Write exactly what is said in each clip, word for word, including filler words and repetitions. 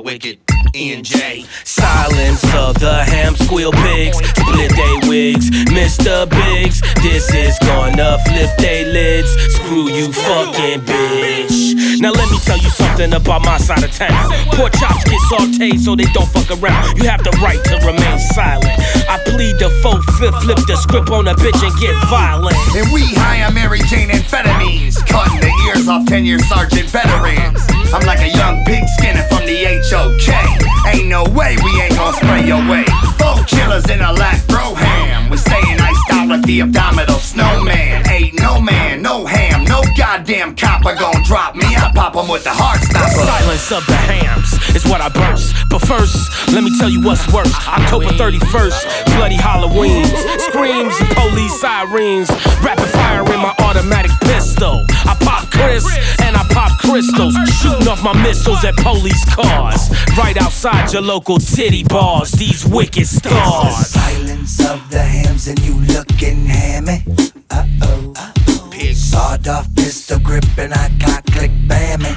wicked. E and J. Silence of the ham squeal pigs, split they wigs, Mister Biggs. This is gonna flip they lids. Screw you fucking bitch. Now let me tell you something about my side of town. Pork chops get sauteed so they don't fuck around. You have the right to remain silent. I plead the faux fifth, flip the script on a bitch and get violent. And we hire Mary Jane amphetamines, cutting the ears off ten-year sergeant veterans. I'm like a young pig skinner from the H O K. Ain't no way we ain't gon' spray your way. Four killers in a lack bro ham. We stayin' iced out like the abdominal snowman. Ain't no man, no ham, no goddamn copper gon' drop me. I pop 'em with the heart stopper. Silence of the hams is what I burst. But first, let me tell you what's worse. October thirty-first, bloody Halloweens, screams and police sirens, rapid fire in my automatic pistol. I pop Chris and I pop crystals, shooting off my missiles at police cars, right outside your local titty bars. These wicked stars. It's the silence of the hams and you looking hammy. Uh oh. Pig. Sawed off pistol grip and I got click bammy.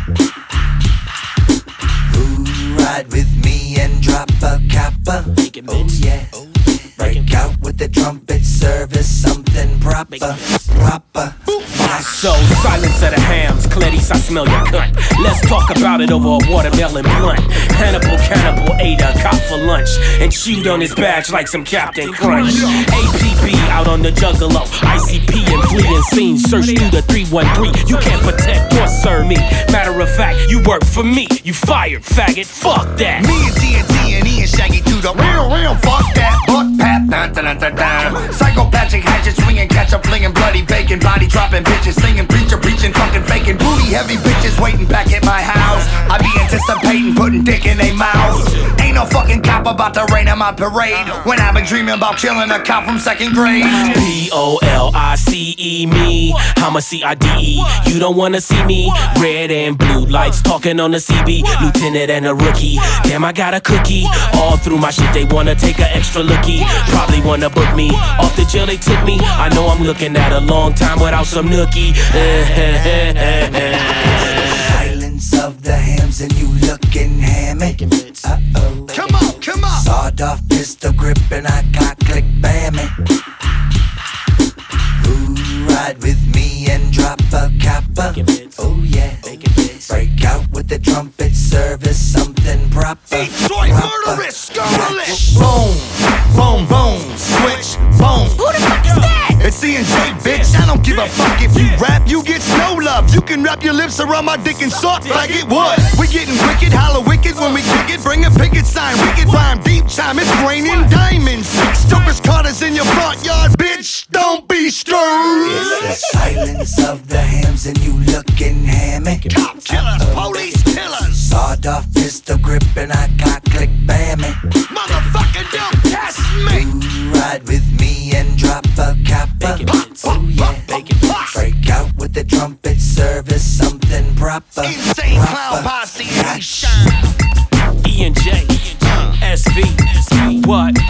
Who ride with me and drop a copper? Oh yeah. Break out with the trumpet service, something proper, proper. So, silence of the hams, Clarice, I smell your cunt. Let's talk about it over a watermelon blunt. Hannibal Cannibal ate a cop for lunch and chewed on his badge like some Captain Crunch. A P B out on the juggalo, I C P and fleeting scenes. Search through the three one three, you can't protect or serve me. Matter of fact, you work for me, you fired, faggot, fuck that. Me and T N T and E and Shaggy to the real, real, fuck that. Butt pat, dun dun dun dun. Psychopathic hatchet swinging, catch up, flinging, bloody bacon, body dropping, bitches singing, preacher preaching, fucking faking, booty heavy bitches waiting back at my house. I be anticipating putting dick in they mouths. Ain't no fucking cop about to rain on my parade when I've been dreaming about killing a cop from second grade. P O L I C E me, I'm a C I D E. You don't wanna see me, red and blue lights talking on the C B, lieutenant and a rookie. Damn, I got a cookie. All through my shit they wanna take an extra lookie. Probably wanna book me off the jail they took me. I know I'm looking at a long time without some nookie. Silence of the hams and you looking hammy. Uh oh. Come on, come on. Sawed off pistol grip and I got click bammy. Who ride with me and drop a copper? Oh yeah. Break out with the trumpet service, something proper. Detroit murderous, scurrilous. Boom, boom, boom, switch, boom. Who the fuck is that? It's E and J, bitch. I don't give a fuck if you rap, you get no love. You can wrap your lips around my dick and suck like it would. We getting wicked, hollow wicked when we kick it. Bring a picket sign, wicked rhyme, deep time. It's raining diamonds. Six jokers caught us in your front yard, bitch. Don't be stirred. It's the silence of the hams and you looking hammy. Cop killers, police killers. Sawed off pistol grip and I got click bammy. Motherfucker, don't test me. Who ride with me and drop a copper? Oh yeah. Break out with the trumpet service, something proper. Insane clown posse, shine. E and J, S V, what?